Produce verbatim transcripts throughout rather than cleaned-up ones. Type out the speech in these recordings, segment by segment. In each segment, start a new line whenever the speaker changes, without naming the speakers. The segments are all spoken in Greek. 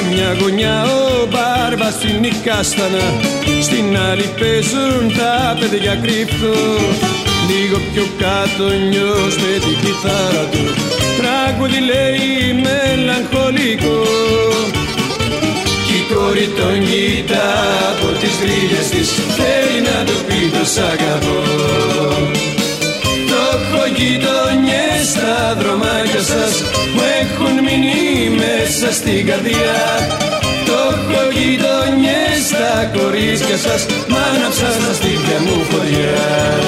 μια γωνιά ο μπάρμπας ψήνει κάστανα, στην άλλη παίζουν τα παιδιά κρύπτο. Λίγο πιο κάτω νιός με την κιθάρα του τραγούδι λέει μελαγχολικό. Κι η κόρη τον κοιτά από τις γρίλες της, θέλει να του πει το σ' αγαπώ. Το έχω γειτονιές στα δρομάκια σας, μου έχουν μείνει μέσα στην καρδιά. Το έχω γειτονιές στα κορίτσια σας, μ' άναψα στα στήθια μου φωτιά.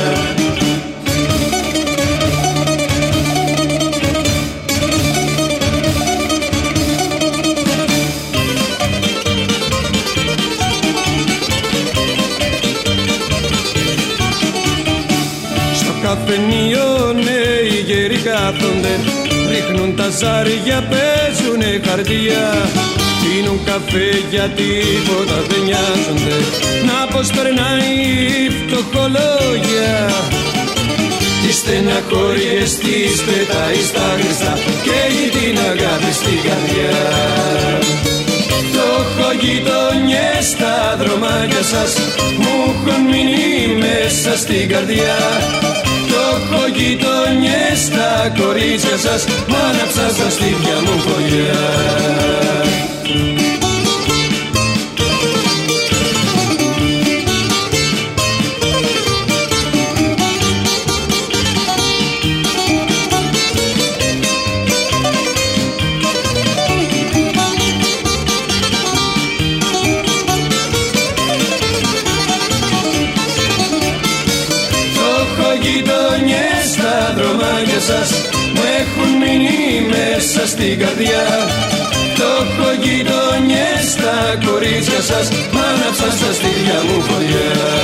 Καφενείο νέοι γέροι κάθονται, ρίχνουν τα ζάρια, παίζουνε χαρτιά. Πίνουν καφέ για τίποτα δεν νοιάζονται, να πως περνάει η φτωχολόγια. Τις στεναχώριες τις πετάει στα χρηστά και έχει την αγάπη στην καρδιά. Το έχω γειτονιές στα δρομάκια σας, μου έχουν μείνει μέσα στην καρδιά. Το έχω γειτονιές στα κορίτσια σας, μ' άναψα στα στήθια μου φωτιά. Σας μου έχουν μείνει μέσα στην καρδιά. Το έχω γειτονιές στα κορίτσια σας, μ' άναψα στα στήθια μου φωτιά.